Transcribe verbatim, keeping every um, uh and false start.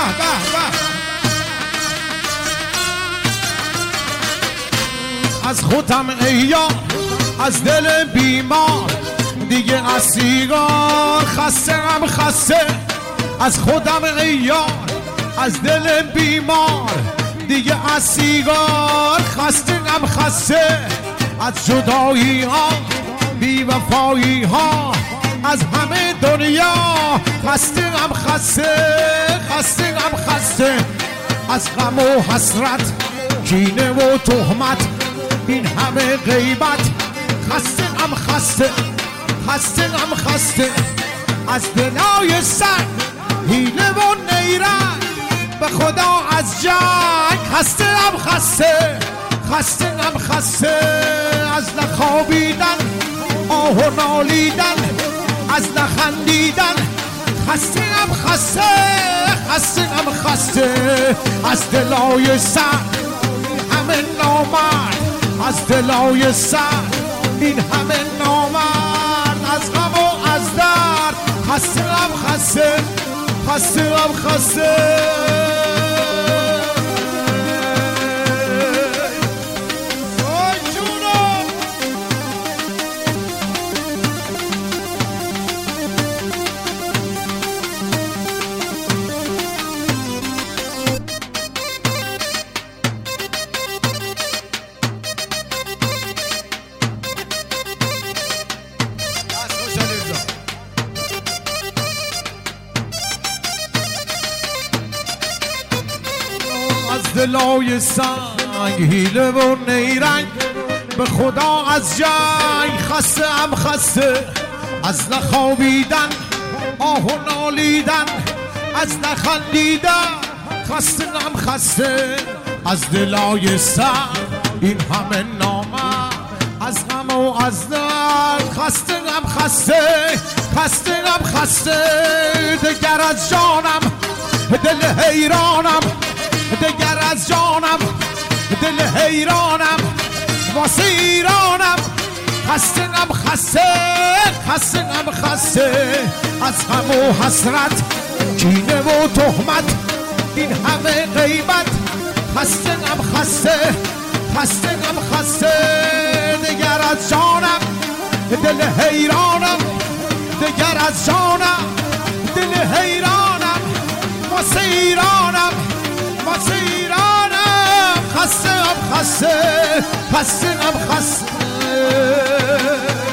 به به از خودم ای یار از دل بیمار دیگه از سیگار خستم خسته از خودم ای یار از دل بیمار دیگه از سیگار خستم خسته از جدایی ها بی وفایی ها از همه دنیا خستم خسته خستم خسته از غم و حسرت کینه و تهمت این همه غیبت خستم خسته خستم خسته از دلای سنگ حیله و نیرنگ به خدا از جنگ خستم خسته خستم خسته از نخوابیدن آه و نالیدن از نخندیدن خستم خسته خستم خسته از دلای سنگ همه نامرد از دلای سنگ این همه نامرد از غم و از درد خستم خسته خستم خسته دلای سنگ حیله و نیرنگ به خدا از جنگ خستم خسته از نخوابیدن آه و نالیدن از نخندیدن خستم خسته از دلای سنگ این همه نامه از غم و از درد خستم خسته خستم خسته دگر از جانم دل حیرانم دگر از جانم دل حیرانم واسه ایرانم خستم خسته خستم خسته از غم و حسرت کینه و تهمت این همه غیبت خستم خسته خستم خسته دگر از جانم دل حیرانم دگر از جانم دل حیرانم واسه ایرانم واسه ایرانم خستم خسته خستم خسته